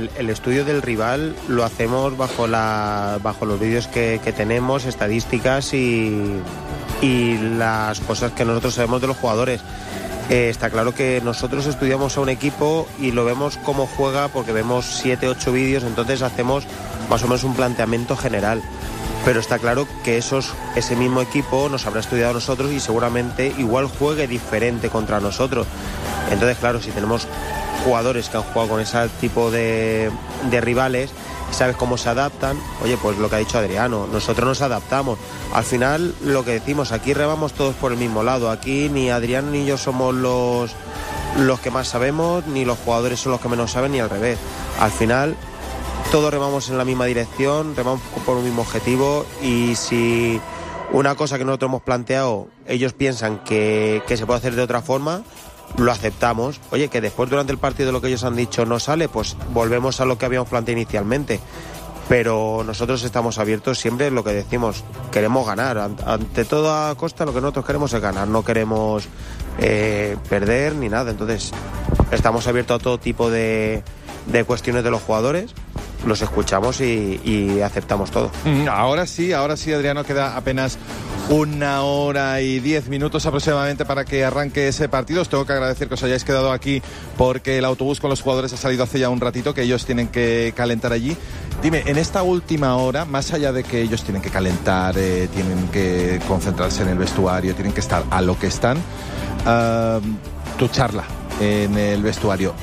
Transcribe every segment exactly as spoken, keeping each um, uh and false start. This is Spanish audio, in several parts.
el, el estudio del rival lo hacemos bajo la bajo los vídeos que, que tenemos, estadísticas y, y las cosas que nosotros sabemos de los jugadores. Eh, está claro que nosotros estudiamos a un equipo y lo vemos cómo juega porque vemos siete, ocho vídeos, entonces hacemos más o menos un planteamiento general. Pero está claro que esos, ese mismo equipo nos habrá estudiado a nosotros y seguramente igual juegue diferente contra nosotros. Entonces, claro, si tenemos jugadores que han jugado con ese tipo de, de rivales, sabes cómo se adaptan, oye, pues lo que ha dicho Adriano, nosotros nos adaptamos. Al final, lo que decimos, aquí remamos todos por el mismo lado. Aquí ni Adriano ni yo somos los, los que más sabemos, ni los jugadores son los que menos saben, ni al revés. Al final, todos remamos en la misma dirección, remamos por un mismo objetivo, y si una cosa que nosotros hemos planteado, ellos piensan que, que se puede hacer de otra forma, lo aceptamos. Oye, que después durante el partido de lo que ellos han dicho no sale, pues volvemos a lo que habíamos planteado inicialmente. Pero nosotros estamos abiertos siempre, lo que decimos, queremos ganar. Ante toda costa lo que nosotros queremos es ganar, no queremos eh, perder ni nada. Entonces estamos abiertos a todo tipo de, de cuestiones de los jugadores, los escuchamos y, y aceptamos todo. Ahora sí, ahora sí, Adriano, queda apenas una hora y diez minutos aproximadamente para que arranque ese partido. Os tengo que agradecer que os hayáis quedado aquí porque el autobús con los jugadores ha salido hace ya un ratito, que ellos tienen que calentar allí. Dime, en esta última hora, más allá de que ellos tienen que calentar, eh, tienen que concentrarse en el vestuario, tienen que estar a lo que están, uh, tu charla en el vestuario,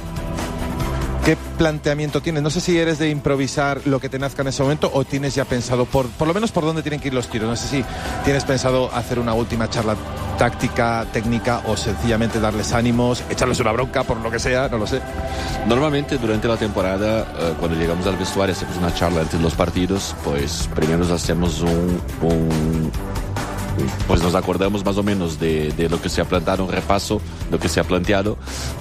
¿qué planteamiento tienes? No sé si eres de improvisar lo que te nazca en ese momento o tienes ya pensado, por, por lo menos por dónde tienen que ir los tiros. No sé si tienes pensado hacer una última charla táctica, técnica, o sencillamente darles ánimos, echarles una bronca por lo que sea, no lo sé. Normalmente durante la temporada, uh, cuando llegamos al vestuario, hacemos una charla entre los partidos. Pues primero hacemos un... un pues nos acordamos más o menos de, de lo que se ha planteado, un repaso, lo que se ha planteado,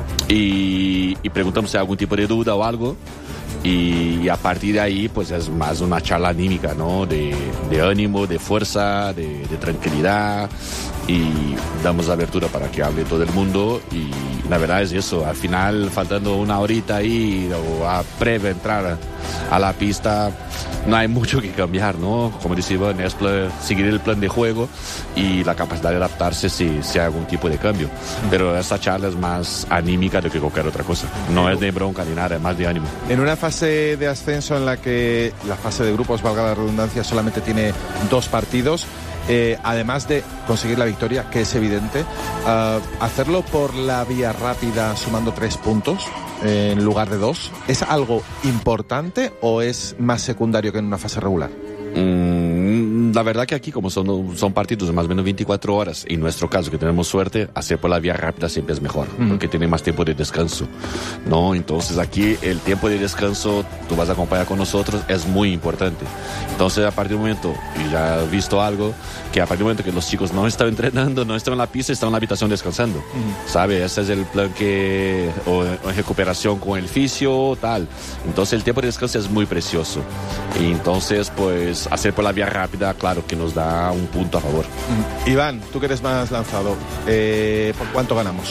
y, y preguntamos si hay algún tipo de duda o algo, y, y a partir de ahí pues es más una charla anímica, ¿no? De, de ánimo, de fuerza, de, de tranquilidad, y damos abertura para que hable todo el mundo. Y la verdad es eso, al final, faltando una horita ahí o a previa entrar a la pista, no hay mucho que cambiar, ¿no? Como dice Iván, es plan, seguir el plan de juego y la capacidad de adaptarse si, si hay algún tipo de cambio. Pero esta charla es más anímica de que cualquier otra cosa. No es de bronca ni nada, es más de ánimo. En una fase de ascenso en la que la fase de grupos, valga la redundancia, solamente tiene dos partidos, Eh, además de conseguir la victoria, que es evidente, uh, hacerlo por la vía rápida sumando tres puntos eh, en lugar de dos, ¿es algo importante o es más secundario que en una fase regular? Mm, la verdad que aquí, como son, son partidos de más o menos veinticuatro horas, y en nuestro caso que tenemos suerte, hacer por la vía rápida siempre es mejor, mm. porque tiene más tiempo de descanso, ¿no? Entonces aquí el tiempo de descanso, tú vas a acompañar con nosotros, es muy importante. Entonces a partir del momento, y ya he visto algo, que a partir del momento que los chicos no están entrenando, no están en la pista, están en la habitación descansando, mm. ¿sabe? Ese es el plan que, o, o en recuperación con el fisio, tal. Entonces el tiempo de descanso es muy precioso. Y entonces, pues, hacer por la vía rápida, claro que nos da un punto a favor. Mm. Iván, tú que eres más lanzado, eh, ¿por cuánto ganamos?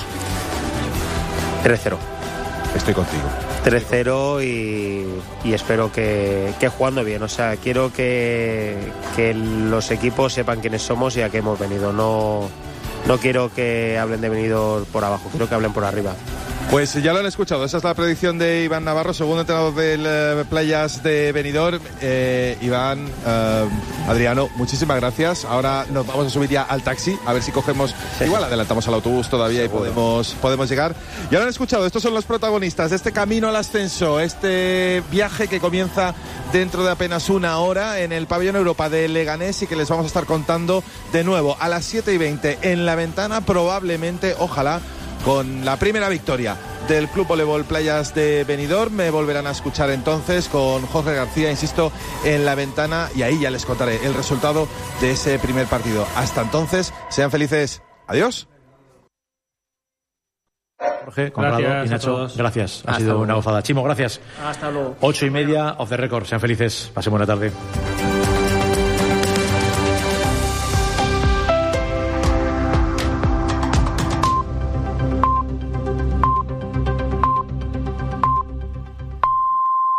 tres cero. Estoy contigo. tres cero y, y espero que, que jugando bien. O sea, quiero que, que los equipos sepan quiénes somos y a qué hemos venido. No, no quiero que hablen de venidor por abajo, quiero que hablen por arriba. Pues ya lo han escuchado, esa es la predicción de Iván Navarro, segundo entrenador del eh, Playas de Benidorm. Eh, Iván, eh, Adriano, muchísimas gracias. Ahora nos vamos a subir ya al taxi, a ver si cogemos, sí. Igual adelantamos al autobús todavía. Seguro. y podemos, podemos llegar. Ya lo han escuchado, estos son los protagonistas de este camino al ascenso, este viaje que comienza dentro de apenas una hora en el pabellón Europa de Leganés, y que les vamos a estar contando de nuevo a las siete y veinte en La Ventana, probablemente, ojalá, con la primera victoria del Club Voleibol Playas de Benidorm. Me volverán a escuchar entonces con Jorge García, insisto, en La Ventana, y ahí ya les contaré el resultado de ese primer partido. Hasta entonces, sean felices. Adiós. Jorge, Conrado y Nacho, gracias. Ha Hasta sido luego. una gozada. Chimo, gracias. Hasta luego. Ocho y media, off the record. Sean felices. Pasen buena tarde.